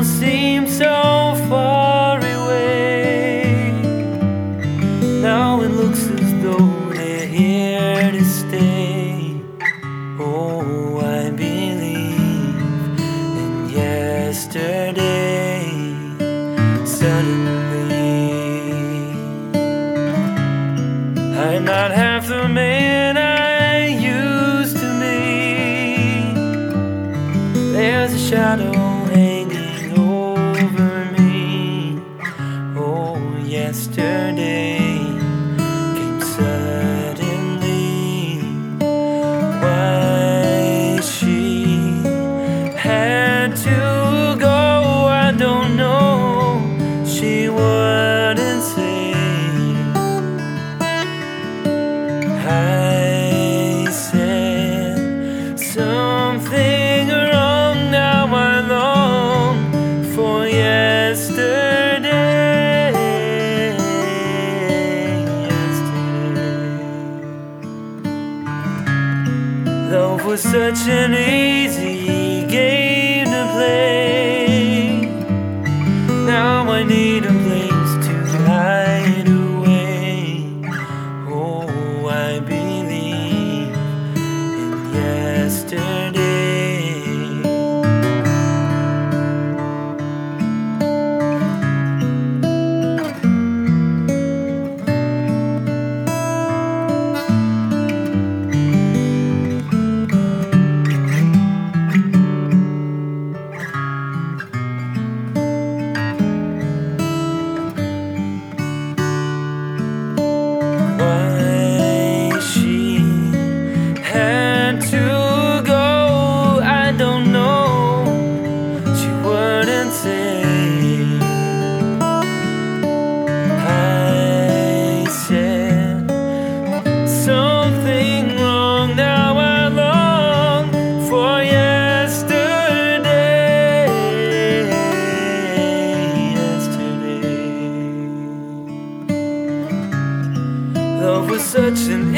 seemed so far away. Now it looks as though they're here to stay. Oh, I believe in yesterday. Suddenly, I'm not half the man I used to be. There's a shadow hanging over me. Oh, yesterday came suddenly. Why she had to go, I don't know. She wouldn't say. I said something wrong. Now I long for yesterday. Love was such an easy game to play. Now I need a place to hide away. Oh, I believe in yesterday. Why she had to go, I don't know. She wouldn't say. I said something wrong. Now I long for yesterday. Yesterday. Love was such an